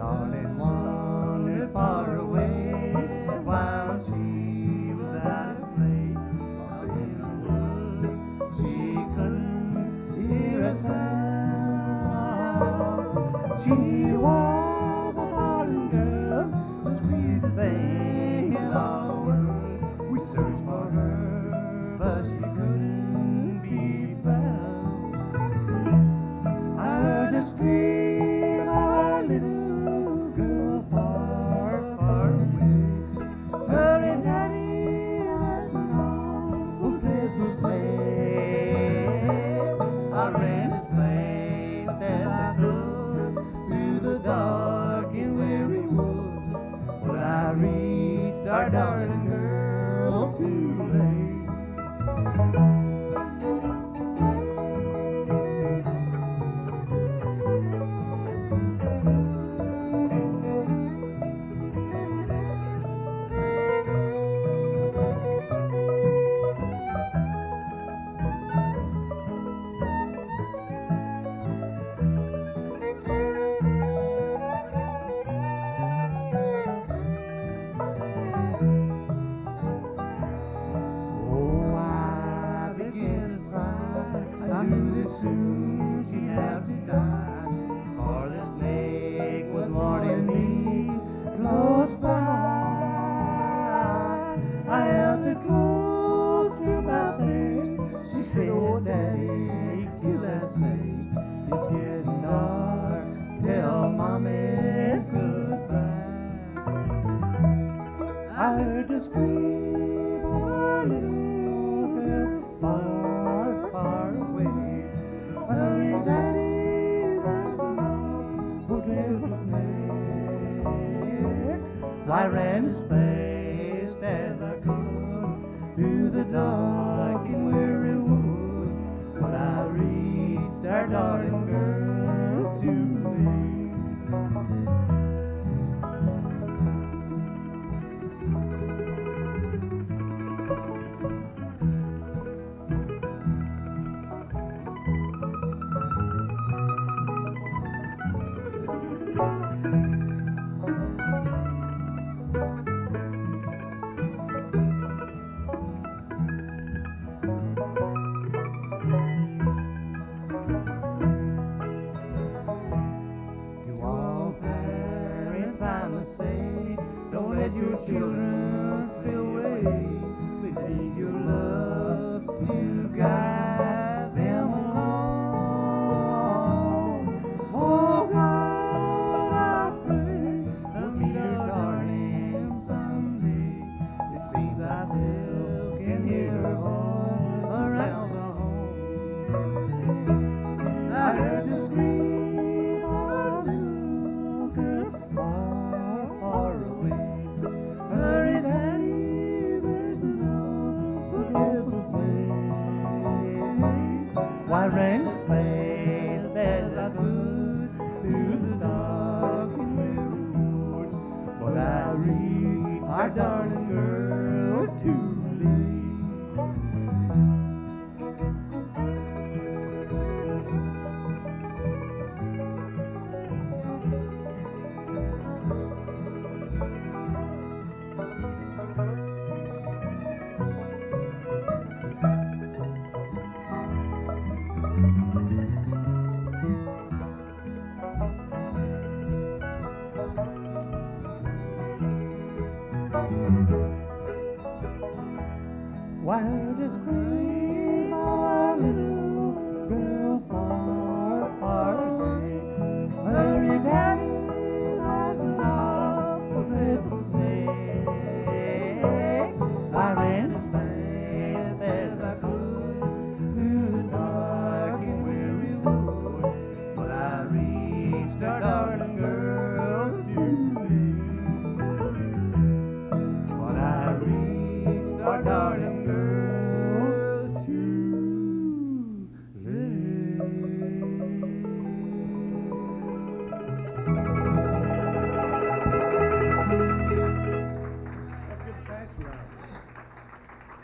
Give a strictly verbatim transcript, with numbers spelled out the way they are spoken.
darling wandered far away while she was out at play. Cause in the woods she couldn't hear a sound. She was a darling girl, the sweetest thing in all the world. We searched for her, but she couldn't be found. I heard a scream of our little girl far, far away. Hurry, Daddy, there's an awful dreadful sleigh. I ran as fast as I could through the dark and weary woods, but I reached our darling girl too late. I knew that soon she'd have to die, for the snake was warning me close by. I held her close to my face. She said, oh Daddy, kill that snake. It's getting dark, tell Mommy goodbye. I heard the scream of our little girl far, far away. Hurry, Daddy, there's an awful dreadful snake. I ran as fast as I could through the dark and weary woods, but I reached our darling girl too late. I must say, don't let your children stray away. They need your love to guide them along. Oh God, I pray they'll meet our darling someday. It seems I still can hear her voice around the home. I heard the scream of a little girl far, far away. Hurry, Daddy, there's an awful dreadful snake. I ran as fast as I could through the dark and weary woods, but I reached our darling girl too late. Why heard the scream of our little girl far, far away. Hurry, Daddy, there's an awful dreadful snake. I ran as fast as I could through the dark and weary woods, but I reached our darling girl too late. But I reached our darling girl too late. Let's get the passion out.